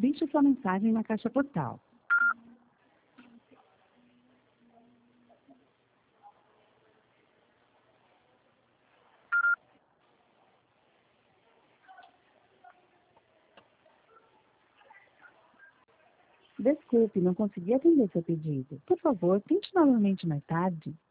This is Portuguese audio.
Deixe sua mensagem na caixa postal. Desculpe, não consegui atender seu pedido. Por favor, tente novamente mais tarde.